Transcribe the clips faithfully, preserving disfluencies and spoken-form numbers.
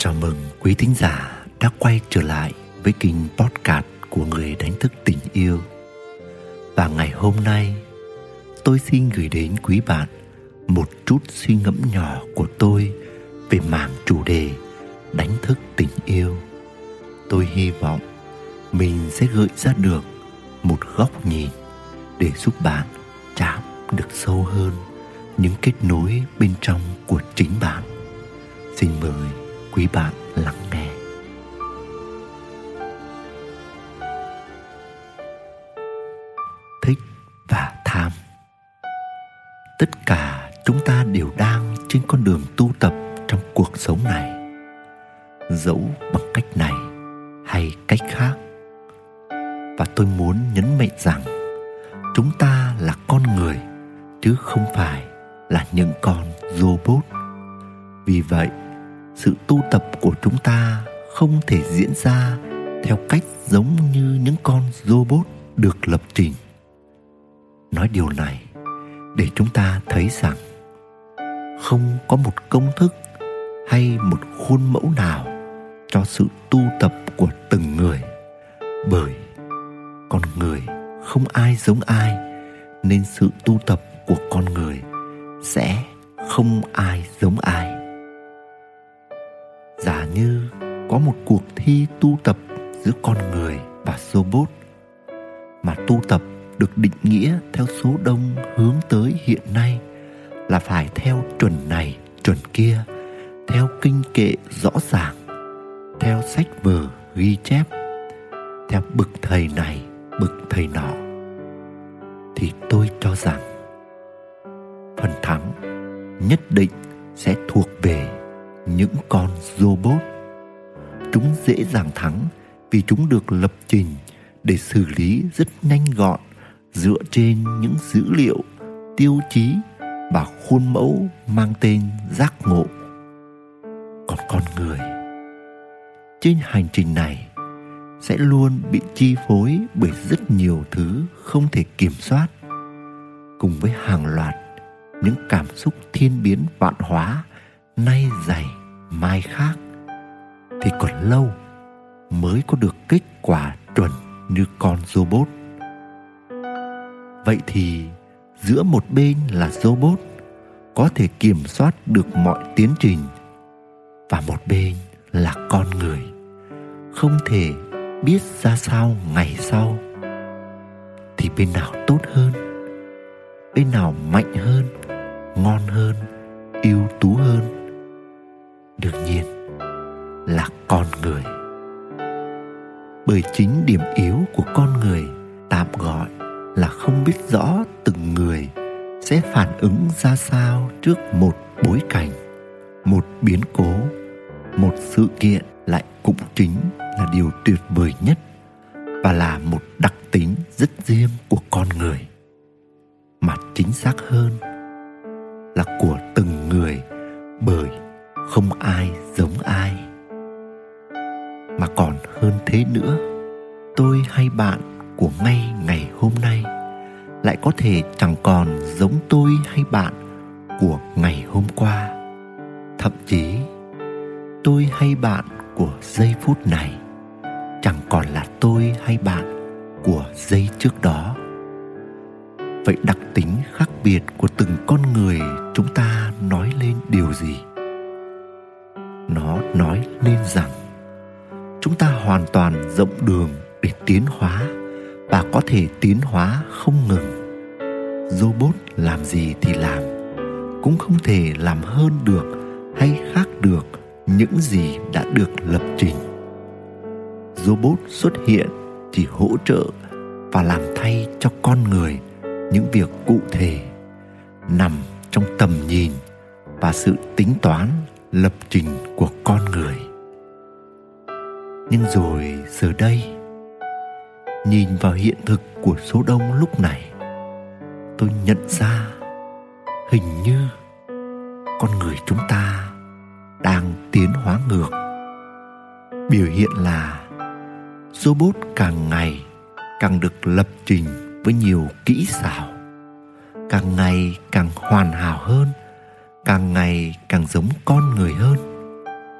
Chào mừng quý thính giả đã quay trở lại với kênh podcast của Người Đánh Thức Tình Yêu. Và ngày hôm nay, tôi xin gửi đến quý bạn một chút suy ngẫm nhỏ của tôi về mảng chủ đề đánh thức tình yêu. Tôi hy vọng mình sẽ gợi ra được một góc nhìn để giúp bạn chạm được sâu hơn những kết nối bên trong của chính bạn. Xin mời quý bạn lắng nghe. Thích và tham. Tất cả chúng ta đều đang trên con đường tu tập trong cuộc sống này, dẫu bằng cách này hay cách khác. Và tôi muốn nhấn mạnh rằng chúng ta là con người chứ không phải là những con robot. Vì vậy, sự tu tập của chúng ta không thể diễn ra theo cách giống như những con robot được lập trình. Nói điều này để chúng ta thấy rằng không có một công thức hay một khuôn mẫu nào cho sự tu tập của từng người, bởi con người không ai giống ai, nên sự tu tập của con người sẽ không ai giống ai. Giả như có một cuộc thi tu tập giữa con người và robot, mà tu tập được định nghĩa theo số đông hướng tới hiện nay là phải theo chuẩn này chuẩn kia, theo kinh kệ rõ ràng, theo sách vở ghi chép, theo bậc thầy này bậc thầy nọ, thì tôi cho rằng phần thắng nhất định sẽ thuộc về những con robot. Chúng dễ dàng thắng vì chúng được lập trình để xử lý rất nhanh gọn dựa trên những dữ liệu, tiêu chí và khuôn mẫu mang tên giác ngộ. Còn con người trên hành trình này sẽ luôn bị chi phối bởi rất nhiều thứ không thể kiểm soát, cùng với hàng loạt những cảm xúc thiên biến vạn hóa, nay dày mai khác, thì còn lâu mới có được kết quả chuẩn như con robot. Vậy thì giữa một bên là robot có thể kiểm soát được mọi tiến trình, và một bên là con người không thể biết ra sao ngày sau, thì bên nào tốt hơn, bên nào mạnh hơn, ngon hơn, ưu tú hơn? Đương nhiên là con người. Bởi chính điểm yếu của con người tạm gọi là không biết rõ từng người sẽ phản ứng ra sao trước một bối cảnh, một biến cố, một sự kiện lại cũng chính là điều tuyệt vời nhất và là một đặc tính rất riêng của con người, mà chính xác hơn là của từng người, bởi không ai giống ai. Mà còn hơn thế nữa, tôi hay bạn của ngay ngày hôm nay lại có thể chẳng còn giống tôi hay bạn của ngày hôm qua. Thậm chí tôi hay bạn của giây phút này chẳng còn là tôi hay bạn của giây trước đó. Vậy đặc tính khác biệt của từng con người chúng ta nói lên điều gì? Nó nói lên rằng chúng ta hoàn toàn rộng đường để tiến hóa, và có thể tiến hóa không ngừng. Robot làm gì thì làm, cũng không thể làm hơn được hay khác được những gì đã được lập trình. Robot xuất hiện chỉ hỗ trợ và làm thay cho con người những việc cụ thể, nằm trong tầm nhìn và sự tính toán lập trình của con người. Nhưng rồi giờ đây, nhìn vào hiện thực của số đông lúc này, tôi nhận ra hình như con người chúng ta đang tiến hóa ngược. Biểu hiện là robot càng ngày càng được lập trình với nhiều kỹ xảo, càng ngày càng hoàn hảo hơn, càng ngày càng giống con người hơn.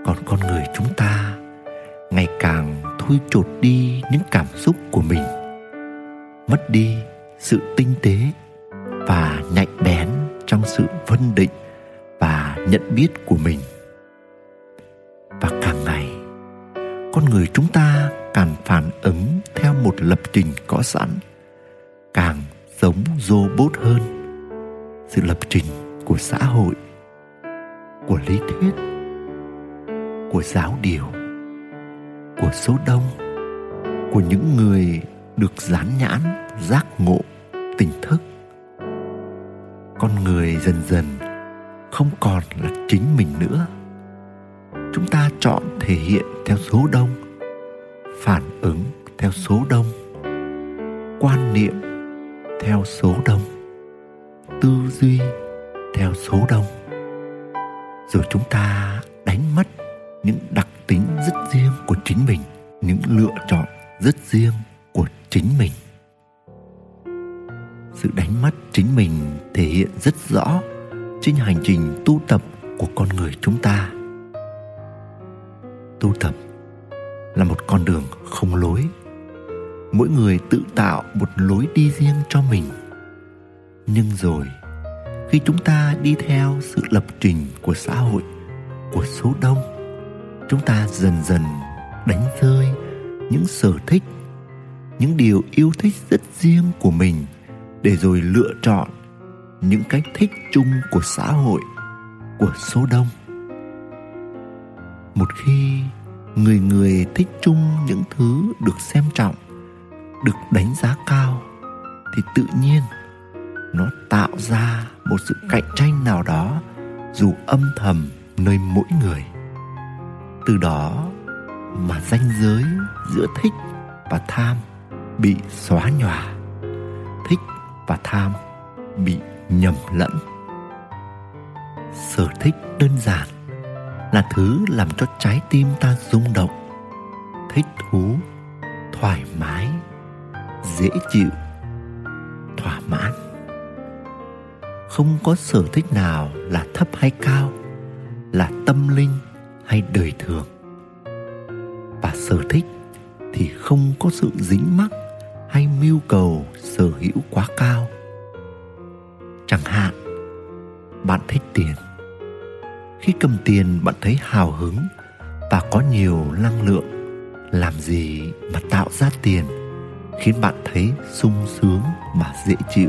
Còn con người chúng ta ngày càng thui chột đi những cảm xúc của mình, mất đi sự tinh tế và nhạy bén trong sự phân định và nhận biết của mình. Và càng ngày, con người chúng ta càng phản ứng theo một lập trình có sẵn, càng giống robot hơn. Sự lập trình của xã hội, của lý thuyết, của giáo điều, của số đông, của những người được dán nhãn giác ngộ tỉnh thức. Con người dần dần không còn là chính mình nữa. Chúng ta chọn thể hiện theo số đông, phản ứng theo số đông, quan niệm theo số đông, tư duy theo số đông. Rồi chúng ta đánh mất những đặc tính rất riêng của chính mình, những lựa chọn rất riêng của chính mình. Sự đánh mất chính mình thể hiện rất rõ trên hành trình tu tập của con người chúng ta. Tu tập là một con đường không lối. Mỗi người tự tạo một lối đi riêng cho mình. Nhưng rồi, khi chúng ta đi theo sự lập trình của xã hội, của số đông, chúng ta dần dần đánh rơi những sở thích, những điều yêu thích rất riêng của mình, để rồi lựa chọn những cái thích chung của xã hội, của số đông. Một khi người người thích chung những thứ được xem trọng, được đánh giá cao, thì tự nhiên nó tạo ra một sự cạnh tranh nào đó, dù âm thầm nơi mỗi người. Từ đó mà ranh giới giữa thích và tham bị xóa nhòa, thích và tham bị nhầm lẫn. Sở thích đơn giản là thứ làm cho trái tim ta rung động, thích thú, thoải mái, dễ chịu, thỏa mãn. Không có sở thích nào là thấp hay cao, là tâm linh hay đời thường. Và sở thích thì không có sự dính mắc hay mưu cầu sở hữu quá cao. Chẳng hạn, bạn thích tiền. Khi cầm tiền bạn thấy hào hứng và có nhiều năng lượng. Làm gì mà tạo ra tiền khiến bạn thấy sung sướng mà dễ chịu?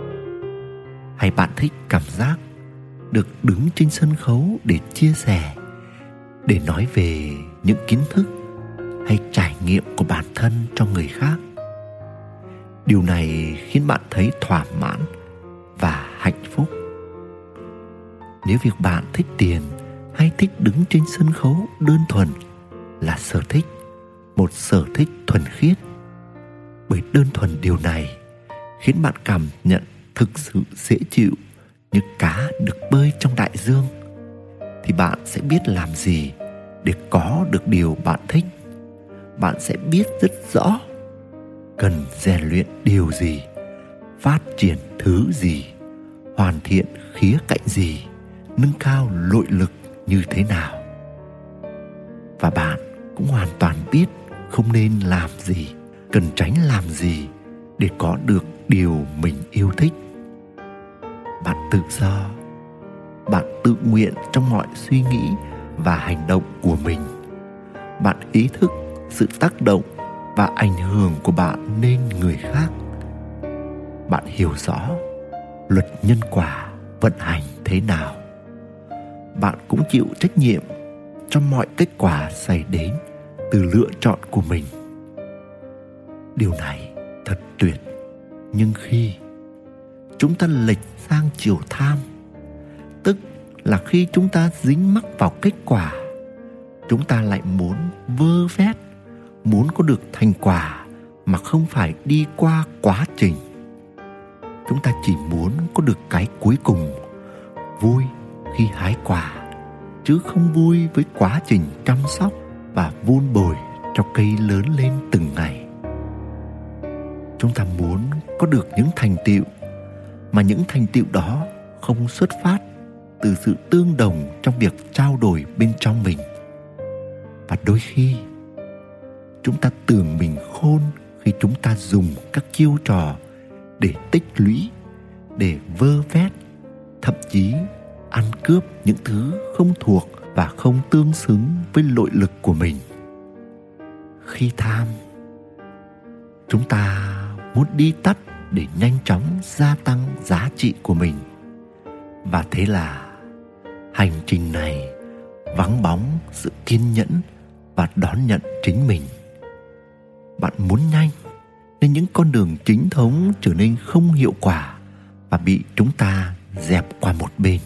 Hay bạn thích cảm giác được đứng trên sân khấu để chia sẻ, để nói về những kiến thức hay trải nghiệm của bản thân cho người khác? Điều này khiến bạn thấy thỏa mãn và hạnh phúc. Nếu việc bạn thích tiền hay thích đứng trên sân khấu đơn thuần là sở thích, một sở thích thuần khiết, bởi đơn thuần điều này khiến bạn cảm nhận thực sự dễ chịu như cá được bơi trong đại dương, thì bạn sẽ biết làm gì để có được điều bạn thích. Bạn sẽ biết rất rõ cần rèn luyện điều gì, phát triển thứ gì, hoàn thiện khía cạnh gì, nâng cao nội lực như thế nào. Và bạn cũng hoàn toàn biết không nên làm gì, cần tránh làm gì để có được điều mình yêu thích. Bạn tự do, bạn tự nguyện trong mọi suy nghĩ và hành động của mình. Bạn ý thức sự tác động và ảnh hưởng của bạn lên người khác. Bạn hiểu rõ luật nhân quả vận hành thế nào. Bạn cũng chịu trách nhiệm cho mọi kết quả xảy đến từ lựa chọn của mình. Điều này thật tuyệt. Nhưng khi chúng ta lệch sang chiều tham, tức là khi chúng ta dính mắc vào kết quả, chúng ta lại muốn vơ vét, muốn có được thành quả mà không phải đi qua quá trình. Chúng ta chỉ muốn có được cái cuối cùng, vui khi hái quả, chứ không vui với quá trình chăm sóc và vun bồi cho cây lớn lên từng ngày. Chúng ta muốn có được những thành tựu, mà những thành tựu đó không xuất phát từ sự tương đồng trong việc trao đổi bên trong mình, Và đôi khi chúng ta tưởng mình khôn khi chúng ta dùng các chiêu trò để tích lũy, để vơ vét, thậm chí ăn cướp những thứ không thuộc và không tương xứng với nội lực của mình. Khi tham, chúng ta muốn đi tắt để nhanh chóng gia tăng giá trị của mình. Và thế là hành trình này vắng bóng sự kiên nhẫn và đón nhận chính mình. Bạn muốn nhanh nên những con đường chính thống trở nên không hiệu quả và bị chúng ta dẹp qua một bên.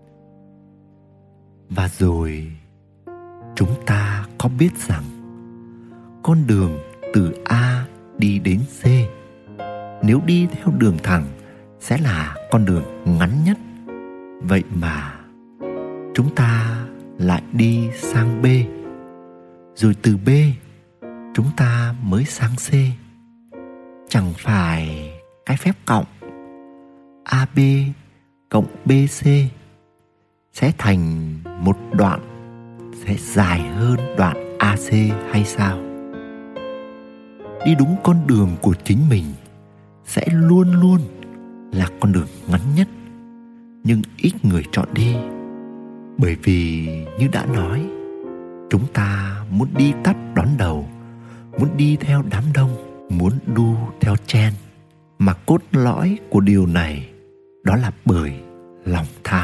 Và rồi chúng ta có biết rằng con đường từ A đi đến C, nếu đi theo đường thẳng sẽ là con đường ngắn nhất. Vậy mà chúng ta lại đi sang B, rồi từ B chúng ta mới sang C. Chẳng phải cái phép cộng a bê cộng bê xê sẽ thành một đoạn sẽ dài hơn đoạn a xê hay sao? Đi đúng con đường của chính mình sẽ luôn luôn là con đường ngắn nhất, nhưng ít người chọn đi. Bởi vì như đã nói, chúng ta muốn đi tắt đón đầu, muốn đi theo đám đông, muốn đu theo trend. Mà cốt lõi của điều này đó là bởi lòng tham.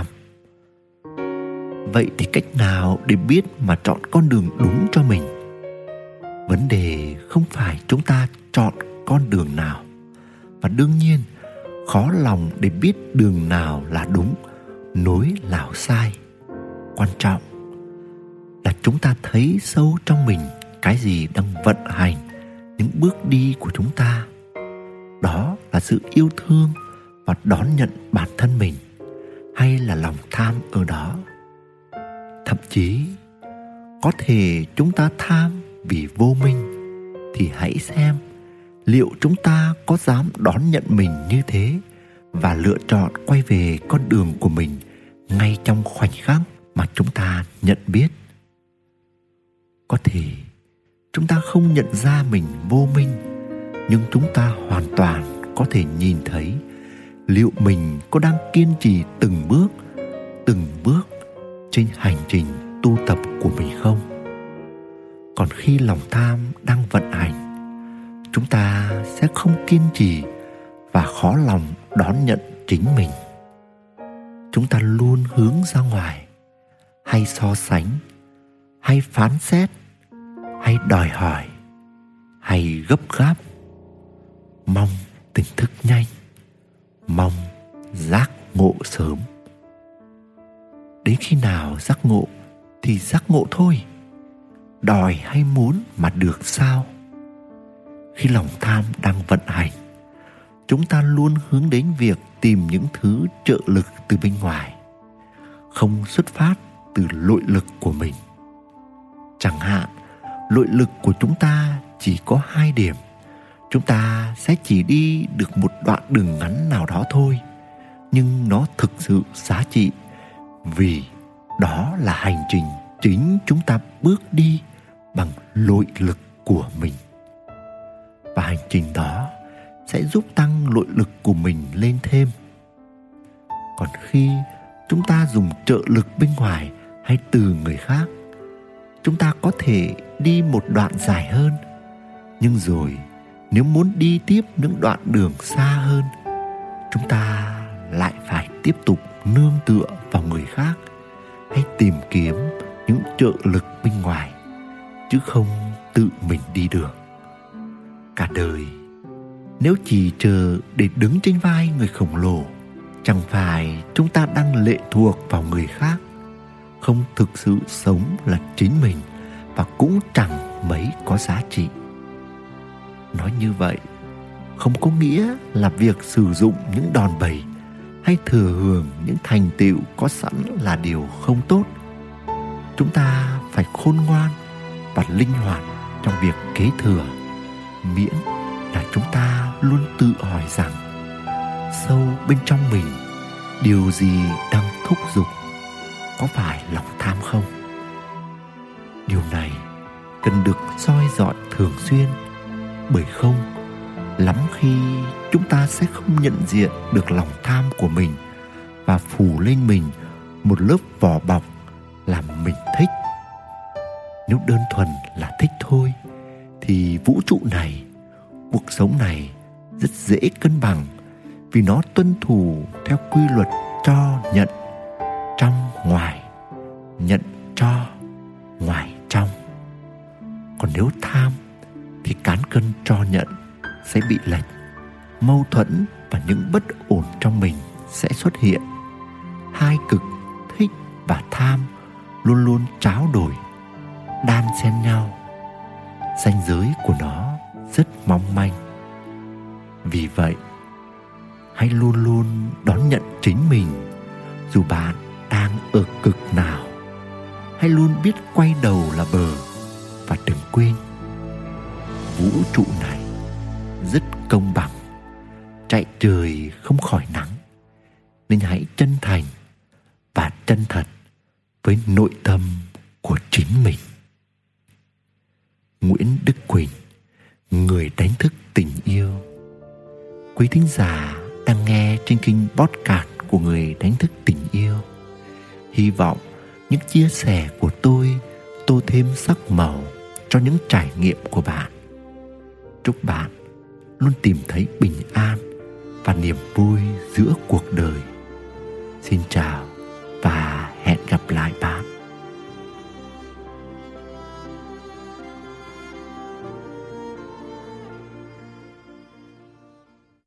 Vậy thì cách nào để biết mà chọn con đường đúng cho mình? Vấn đề không phải chúng ta chọn con đường nào, và đương nhiên khó lòng để biết đường nào là đúng, nối nào sai. Quan trọng là chúng ta thấy sâu trong mình cái gì đang vận hành những bước đi của chúng ta. Đó là sự yêu thương và đón nhận bản thân mình, hay là lòng tham ở đó? Thậm chí có thể chúng ta tham vì vô minh. Thì hãy xem liệu chúng ta có dám đón nhận mình như thế và lựa chọn quay về con đường của mình ngay trong khoảnh khắc mà chúng ta nhận biết. Có thể chúng ta không nhận ra mình vô minh, nhưng chúng ta hoàn toàn có thể nhìn thấy liệu mình có đang kiên trì từng bước, từng bước trên hành trình tu tập của mình không. Còn khi lòng tham đang vận hành, chúng ta sẽ không kiên trì và khó lòng đón nhận chính mình. Chúng ta luôn hướng ra ngoài, hay so sánh, hay phán xét, hay đòi hỏi, hay gấp gáp, mong tỉnh thức nhanh, mong giác ngộ sớm. Đến khi nào giác ngộ thì giác ngộ thôi. Đòi hay muốn mà được sao? Khi lòng tham đang vận hành, chúng ta luôn hướng đến việc tìm những thứ trợ lực từ bên ngoài, không xuất phát từ nội lực của mình. Chẳng hạn, nội lực của chúng ta chỉ có hai điểm, chúng ta sẽ chỉ đi được một đoạn đường ngắn nào đó thôi, nhưng nó thực sự giá trị, vì đó là hành trình chính chúng ta bước đi bằng nội lực của mình. Và hành trình đó sẽ giúp tăng nội lực của mình lên thêm. Còn khi chúng ta dùng trợ lực bên ngoài hay từ người khác, chúng ta có thể đi một đoạn dài hơn, nhưng rồi nếu muốn đi tiếp những đoạn đường xa hơn, chúng ta lại phải tiếp tục nương tựa vào người khác hay tìm kiếm những trợ lực bên ngoài, chứ không tự mình đi được. Cả đời nếu chỉ chờ để đứng trên vai người khổng lồ, chẳng phải chúng ta đang lệ thuộc vào người khác, không thực sự sống là chính mình, và cũng chẳng mấy có giá trị. Nói như vậy không có nghĩa là việc sử dụng những đòn bẩy hay thừa hưởng những thành tựu có sẵn là điều không tốt. Chúng ta phải khôn ngoan và linh hoạt trong việc kế thừa, miễn là chúng ta luôn tự hỏi rằng sâu bên trong mình điều gì đang thúc giục, có phải lòng tham không? Điều này cần được soi dọi thường xuyên, bởi không, lắm khi chúng ta sẽ không nhận diện được lòng tham của mình và phủ lên mình một lớp vỏ bọc làm mình thích. Nếu đơn thuần là thích thôi thì vũ trụ này, cuộc sống này rất dễ cân bằng, vì nó tuân thủ theo quy luật cho nhận, trong ngoài, nhận cho, ngoài trong. Còn nếu tham thì cán cân cho nhận sẽ bị lệch, mâu thuẫn và những bất ổn trong mình sẽ xuất hiện. Hai cực thích và tham luôn luôn tráo đổi, đan xen nhau. Ranh giới của nó rất mong manh. Vì vậy, hãy luôn luôn đón nhận chính mình, dù bạn đang ở cực nào. Hãy luôn biết quay đầu là bờ, và đừng quên, vũ trụ này rất công bằng, chạy trời không khỏi nắng. Nên hãy chân thành và chân thật với nội tâm của chính mình. Nguyễn Đức Quỳnh, người đánh thức tình yêu. Quý thính giả đang nghe trên kênh podcast của Người Đánh Thức Tình Yêu. Hy vọng những chia sẻ của tôi tô thêm sắc màu cho những trải nghiệm của bạn. Chúc bạn luôn tìm thấy bình an và niềm vui giữa cuộc đời. Xin chào